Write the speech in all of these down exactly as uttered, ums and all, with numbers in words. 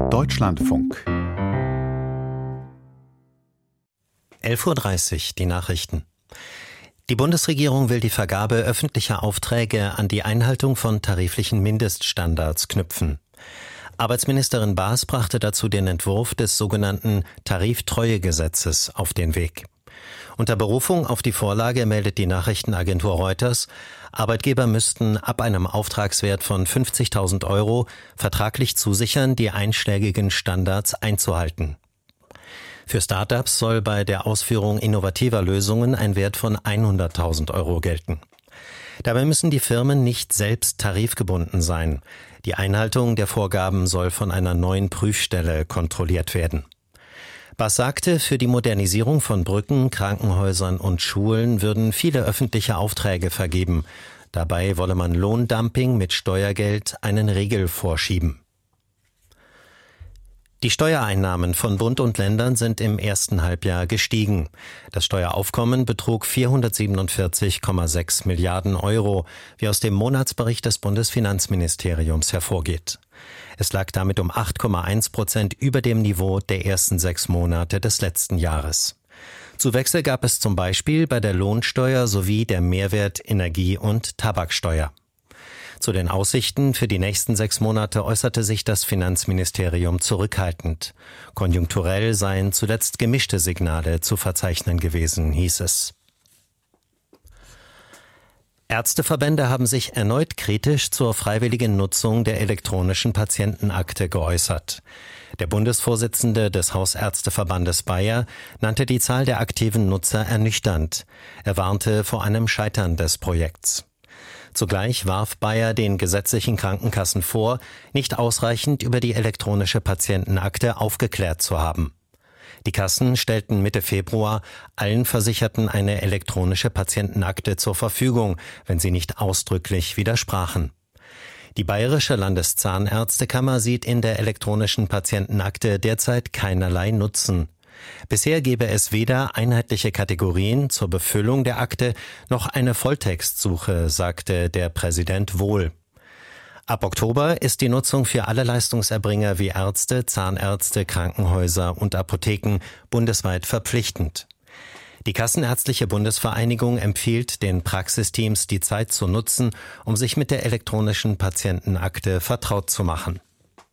Deutschlandfunk. elf Uhr dreißig, die Nachrichten. Die Bundesregierung will die Vergabe öffentlicher Aufträge an die Einhaltung von tariflichen Mindeststandards knüpfen. Arbeitsministerin Baas brachte dazu den Entwurf des sogenannten Tariftreuegesetzes auf den Weg. Unter Berufung auf die Vorlage meldet die Nachrichtenagentur Reuters, Arbeitgeber müssten ab einem Auftragswert von fünfzigtausend Euro vertraglich zusichern, die einschlägigen Standards einzuhalten. Für Start-ups soll bei der Ausführung innovativer Lösungen ein Wert von hunderttausend Euro gelten. Dabei müssen die Firmen nicht selbst tarifgebunden sein. Die Einhaltung der Vorgaben soll von einer neuen Prüfstelle kontrolliert werden. Baas sagte, für die Modernisierung von Brücken, Krankenhäusern und Schulen würden viele öffentliche Aufträge vergeben. Dabei wolle man Lohndumping mit Steuergeld einen Riegel vorschieben. Die Steuereinnahmen von Bund und Ländern sind im ersten Halbjahr gestiegen. Das Steueraufkommen betrug vierhundertsiebenundvierzig Komma sechs Milliarden Euro, wie aus dem Monatsbericht des Bundesfinanzministeriums hervorgeht. Es lag damit um acht Komma eins Prozent über dem Niveau der ersten sechs Monate des letzten Jahres. Zuwächse gab es zum Beispiel bei der Lohnsteuer sowie der Mehrwert-, Energie- und Tabaksteuer. Zu den Aussichten für die nächsten sechs Monate äußerte sich das Finanzministerium zurückhaltend. Konjunkturell seien zuletzt gemischte Signale zu verzeichnen gewesen, hieß es. Ärzteverbände haben sich erneut kritisch zur freiwilligen Nutzung der elektronischen Patientenakte geäußert. Der Bundesvorsitzende des Hausärzteverbandes Bayer nannte die Zahl der aktiven Nutzer ernüchternd. Er warnte vor einem Scheitern des Projekts. Zugleich warf Bayer den gesetzlichen Krankenkassen vor, nicht ausreichend über die elektronische Patientenakte aufgeklärt zu haben. Die Kassen stellten Mitte Februar allen Versicherten eine elektronische Patientenakte zur Verfügung, wenn sie nicht ausdrücklich widersprachen. Die Bayerische Landeszahnärztekammer sieht in der elektronischen Patientenakte derzeit keinerlei Nutzen. Bisher gebe es weder einheitliche Kategorien zur Befüllung der Akte noch eine Volltextsuche, sagte der Präsident Wohl. Ab Oktober ist die Nutzung für alle Leistungserbringer wie Ärzte, Zahnärzte, Krankenhäuser und Apotheken bundesweit verpflichtend. Die Kassenärztliche Bundesvereinigung empfiehlt den Praxisteams, die Zeit zu nutzen, um sich mit der elektronischen Patientenakte vertraut zu machen.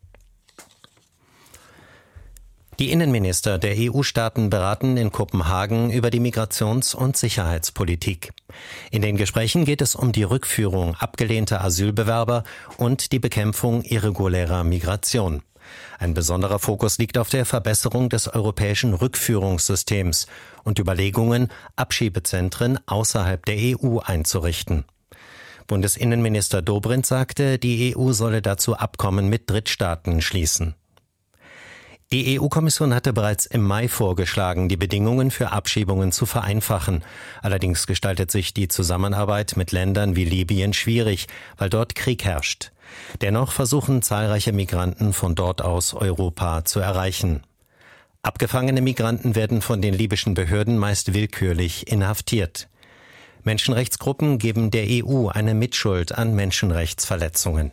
Die Innenminister der E U-Staaten beraten in Kopenhagen über die Migrations- und Sicherheitspolitik. In den Gesprächen geht es um die Rückführung abgelehnter Asylbewerber und die Bekämpfung irregulärer Migration. Ein besonderer Fokus liegt auf der Verbesserung des europäischen Rückführungssystems und Überlegungen, Abschiebezentren außerhalb der E U einzurichten. Bundesinnenminister Dobrindt sagte, die E U solle dazu Abkommen mit Drittstaaten schließen. Die E U-Kommission hatte bereits im Mai vorgeschlagen, die Bedingungen für Abschiebungen zu vereinfachen. Allerdings gestaltet sich die Zusammenarbeit mit Ländern wie Libyen schwierig, weil dort Krieg herrscht. Dennoch versuchen zahlreiche Migranten von dort aus Europa zu erreichen. Abgefangene Migranten werden von den libyschen Behörden meist willkürlich inhaftiert. Menschenrechtsgruppen geben der E U eine Mitschuld an Menschenrechtsverletzungen.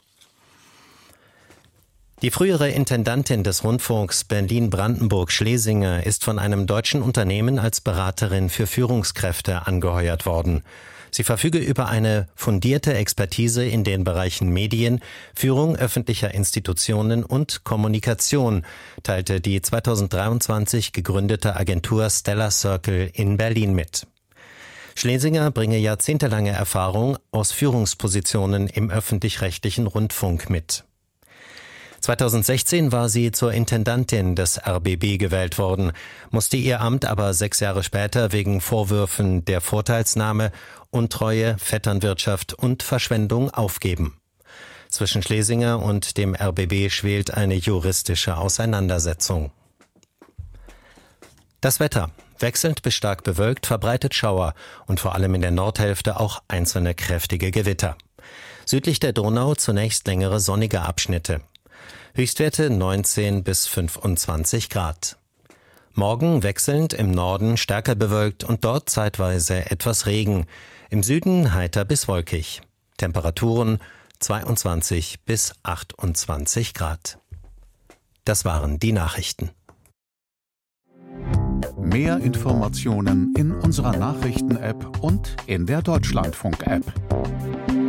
Die frühere Intendantin des Rundfunks Berlin-Brandenburg-Schlesinger ist von einem deutschen Unternehmen als Beraterin für Führungskräfte angeheuert worden. Sie verfüge über eine fundierte Expertise in den Bereichen Medien, Führung öffentlicher Institutionen und Kommunikation, teilte die zweitausenddreiundzwanzig gegründete Agentur Stellar Circle in Berlin mit. Schlesinger bringe jahrzehntelange Erfahrung aus Führungspositionen im öffentlich-rechtlichen Rundfunk mit. zweitausendsechzehn war sie zur Intendantin des R B B gewählt worden, musste ihr Amt aber sechs Jahre später wegen Vorwürfen der Vorteilsnahme, Untreue, Vetternwirtschaft und Verschwendung aufgeben. Zwischen Schlesinger und dem R B B schwelt eine juristische Auseinandersetzung. Das Wetter. Wechselnd bis stark bewölkt, verbreitet Schauer und vor allem in der Nordhälfte auch einzelne kräftige Gewitter. Südlich der Donau zunächst längere sonnige Abschnitte. Höchstwerte neunzehn bis fünfundzwanzig Grad. Morgen wechselnd im Norden stärker bewölkt und dort zeitweise etwas Regen. Im Süden heiter bis wolkig. Temperaturen zweiundzwanzig bis achtundzwanzig Grad. Das waren die Nachrichten. Mehr Informationen in unserer Nachrichten-App und in der Deutschlandfunk-App.